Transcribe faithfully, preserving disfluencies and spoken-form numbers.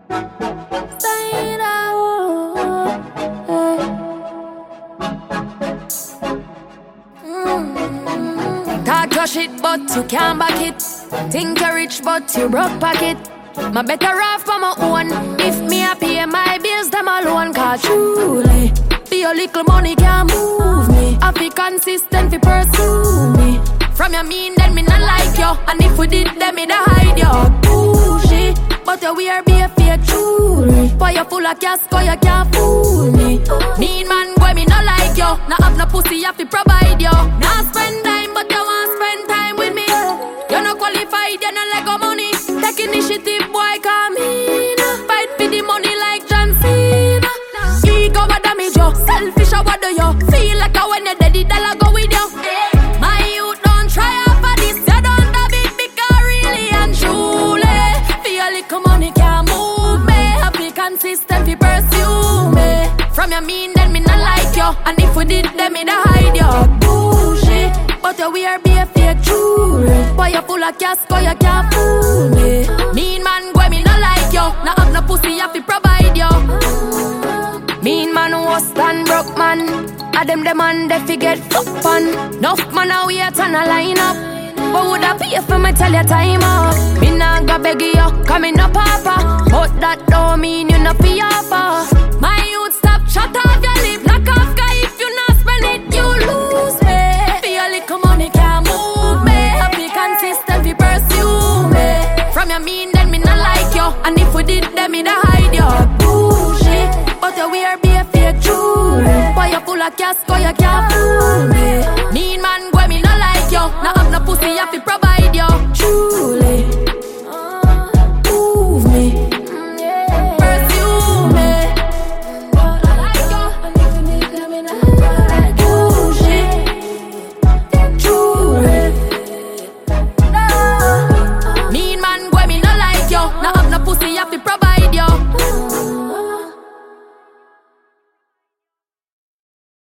Sign out. Mm-hmm. Talk your shit, but you can't back it. Think you're rich, but you broke pocket. My better off for my own. If me a pay my bills, them alone. Cause truly, be a little money can move me. I be consistent fi pursue me. From your mean, then me not like you. And if we did, then me da hide you. Bougie, but you wear be a fake jewelry. Boy, you full of cash, cause you can't fool me. Mean man, boy, me not like you. Not have no pussy, I fi provide you. Not spend time, but you want spend time with me. You're not qualified, you're not like a money. Take initiative, boy, come in. Fight for the money like John Cena. Ego what damage you, selfish or what do you? Feel like a when you're dead, the dollar go with you. My youth don't try out for this. You don't have it because really and truly feel like money can't move me. Happy consistent fi pursue me. From your mean, then me not like you. And if we did, then me da hide you. Bougie, but you wear be a fake jewelry. Boy, you full of cash, cause you can't fool me. Mean man, boy, me not like you. Not have no pussy, I fi provide you. Mean man, worse than broke man. A them the man, they fi get fucked on. Nuff man, a wait and a line up. What would I pay for me tell your time up? Me nah go beg you, come in no papa. But that don't mean you no fi offer. My youth stop, shut off your lip. Knock off guy, if you not spend it, you lose me. Feel like money can't move me. Happy consistent fi pursue me. From your mean, then me not like you. And if we did, then me da hide you. Bougie, but you wear be a fake jewelry. Boy, you full of cash, cause you can't fool me. Mean man, boy, me not like you. Not have no pussy, I fi provide you. Truly, move me, pursue me. Bougie, truly. Mean man, boy, me not like you. Not have no pussy, I fi provide.